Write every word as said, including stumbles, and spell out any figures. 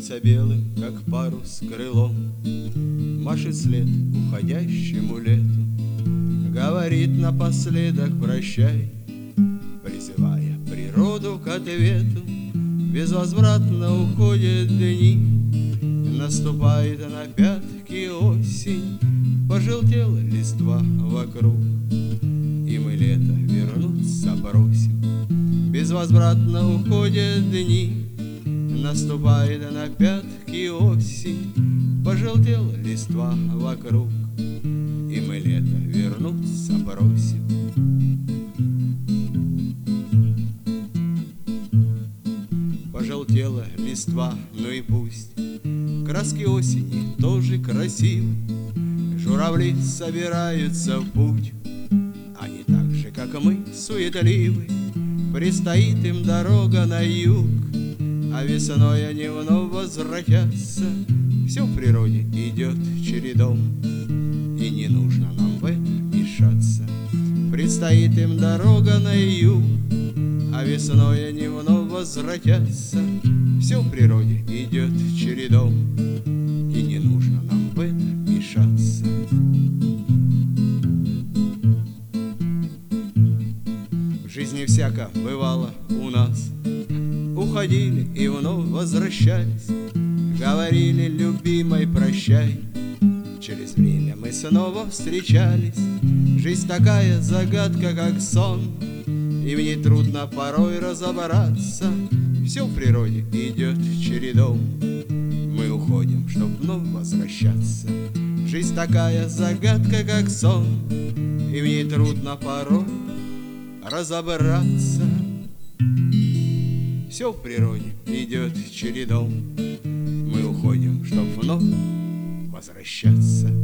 птица белым, как парус крылом, машет след уходящему лету, говорит напоследок прощай, призывая природу к ответу. Безвозвратно уходят дни, наступает на пятки осень, пожелтела листва вокруг, и мы лето вернуться просим. Безвозвратно уходят дни, наступает на пятки осень, пожелтела листва вокруг, и мы лето вернуться просим. Пожелтела листва, ну и пусть, краски осени тоже красивы. Журавли собираются в путь, они так же, как мы, суетливы. Предстоит им дорога на юг, а весной они вновь возвратятся. Все в природе идет чередом, и не нужно нам в это мешаться. Предстоит им дорога на юг, а весной они вновь возвратятся. Все в природе идет чередом, и не нужно нам в это мешаться. В жизни всяко бывало у нас, уходили и вновь возвращались, говорили любимой прощай, через время мы снова встречались. Жизнь такая загадка, как сон, и в ней трудно порой разобраться. Все в природе идет чередом, мы уходим, чтоб вновь возвращаться. Жизнь такая загадка, как сон, и в ней трудно порой разобраться. Все в природе идет чередом, мы уходим, чтоб вновь возвращаться.